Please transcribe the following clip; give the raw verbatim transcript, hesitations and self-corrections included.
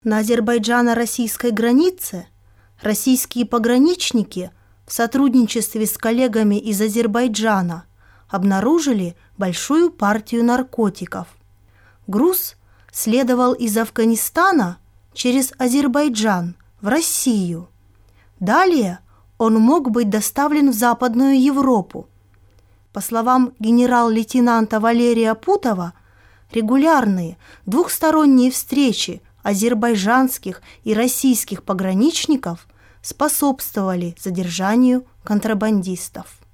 На азербайджано-российской границе российские пограничники в сотрудничестве с коллегами из Азербайджана обнаружили большую партию наркотиков. Груз следовал из Афганистана через Азербайджан в Россию. Далее он мог быть доставлен в Западную Европу. По словам генерал-лейтенанта Валерия Путова, регулярные двухсторонние встречи азербайджанских и российских пограничников способствовали задержанию контрабандистов.